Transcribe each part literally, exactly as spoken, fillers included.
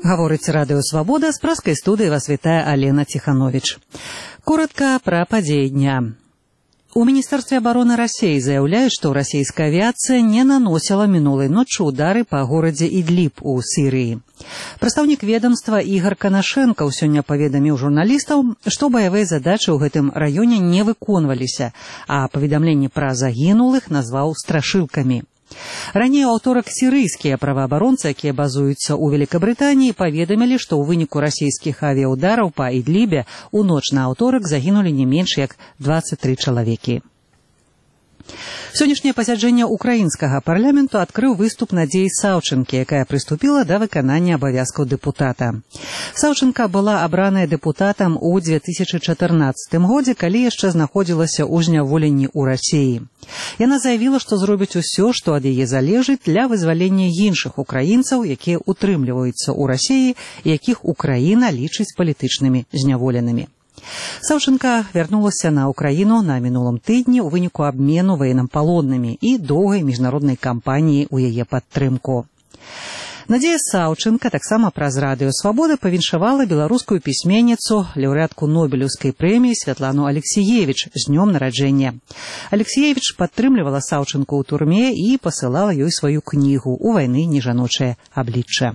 Гаворыць радыё «Свабода», з праскай студыі вас вітае Алена Тиханович. Коротко пра падзеі дня. У Міністэрстве абароны Рассіі заяўляюць, што расійская авіяцыя не наносіла мінулай ноччу удары па горадзе Ідліб у Сірыі. Прадстаўнік ведамства Ігор Канашэнкаў сёння паведаміў журналістаў, што баявыя задачы ў гэтым раёне не выконваліся, а паведамленне пра загінулых назваў страшылкамі. Раней у аўторак сірыйскія праваабаронцы, якія базуюцца ў Великабрытаніі, паведамілі, што ў выніку расійскіх авіяудараў па Ідлібе у ноч на аўторак загінулі не менш як дваццаць тры чалавекі. Сённяшняе пасяджэнне украінскага парламенту адкрыў выступ Надзеі Саўчынкі, якая прыступіла да выканання абавязкаў дэпутата. Саўчынка была абраная дэпутатам у две тысячы чатырнаццатым годзе, калі яшчэ знаходзілася ў зняволенні ў Расіі. Яна заявіла, што зробіць усё, што ад яе залежыць для вызвалення іншых украінцаў, якія утрымліваюцца ў Расіі і якіх Украіна лічыць палітычнымі зняволенымі. Саўчынка вярнулася на Украіну на мінулым тыдні ў выніку абмену ваеннапалоннымі і доўгай міжнароднай кампаніі ў яе падтрымку. Надзея Саўчынка таксама праз радыё «Свабода» павіншавала беларускую пісьменніцу, лаўрэатку Нобелеўскай прэміі Святлану Алексіевіч з днём нараджэння. Алексіевіч падтрымлівала Саўчынку ў турме і пасылала ёй сваю кнігу «У вайны нежаночае аблічча».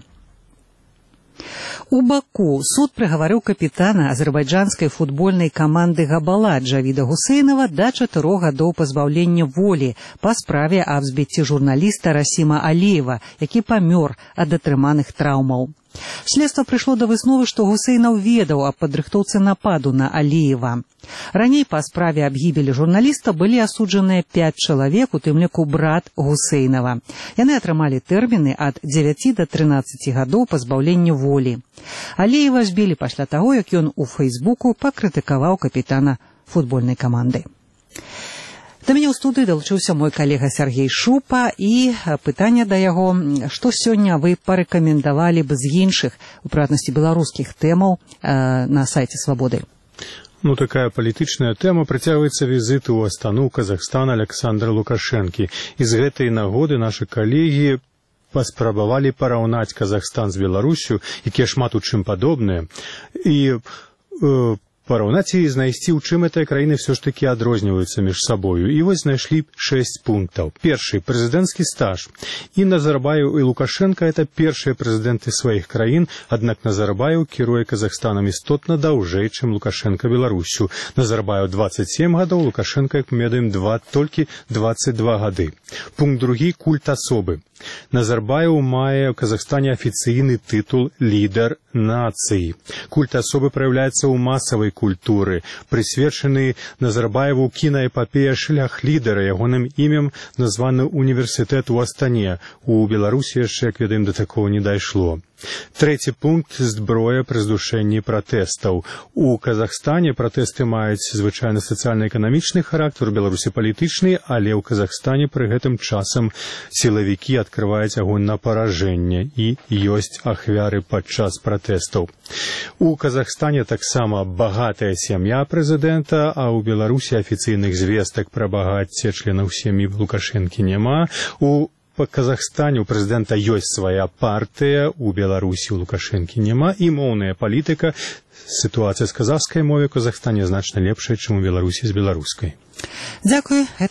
У Баку суд прыгаварыў капітана азербайджанскай футбольнай каманды «Габала» Джавіда Гусейнова да чатырох гадоў пазбаўлення волі па справе аб збіцці журналіста Расіма Аліева, які памёр ад атрыманых траўмаў. Следства прыйшло да высновы, што Гусейнаў ведаў аб падрыхтоўцы нападу на Аліева. Раней па справе аб гібелі журналіста былі асуджаныя пяць чалавек, у тым ліку брат Гусейнава. Яны атрымалі тэрміны ад дзевяці да трынаццаці гадоў пазбаўлення волі. Аліева збілі пасля таго, як ён у Фэйсбуку пакрытыкаваў капітана футбольнай каманды. Да мяне ў студыі далучыўся мой калега Сергей Шупа, і пытанне да яго, што сёння вы парэкамендавалі б з іншых, у прыватнасці беларускіх тэмаў э, на сайце «Свабоды». Ну, такая палітычная тэма. Працягваецца візіт у Астану, Казахстан Александра Лукашэнкі. І з гэтай нагоды нашы калегі паспрабавалі параўнаць Казахстан з Беларусю, якія шмат у чым падобныя, і э, параўнаць і знайсці, у чым гэтыя краіны все ж такі адрозніваюцца між сабою. І вось знайшлі шэсць пунктаў. Першы – прэзідэнцкі стаж. І Назарбаев і Лукашенко – это першыя прэзідэнты сваіх краін, аднак Назарбаев кіруе Казахстанам істотна даўжэй, чым Лукашенко Беларусю. Назарбаев дваццаць сем гадоў, Лукашенко, як мы ведаем, два, толькі дваццаць два гады. Пункт другі – культ асобы. Назарбаев мае ў Казахстане афіцыйны тытул «Лідар нацыі». Культ асобы праяўляецца ў масавай культуры. Прысвечаны Назарбаеву кінаэпапея «Шлях лідара», ягоным імем названы універсітэт у Астане. У Беларусі яшчэ, як ведаем, да такого не дайшло. Трэці пункт – зброя пры здушэнні пратэстаў. У Казахстане пратэсты маюць звычайна сацыяльна-эканамічны характар, у Беларусі палітычны, але ў Казахстане пры гэтым часам сілавікі адкрываюць агонь на паражэнне і ёсць ахвяры падчас пратэстаў. У Казахстане таксама багатая сям'я прэзідэнта, а ў Беларусі афіцыйных звестак пра багацце членаў сям'і Лукашэнкі няма. У Па Казахстане у прэзідэнта ёсць свая партыя, у Беларусі у Лукашэнкі няма, і моўная палітыка. Сітуацыя з казахскай мовай у Казахстане значна лепшая, чым у Беларусі з беларускай. Дзякуй.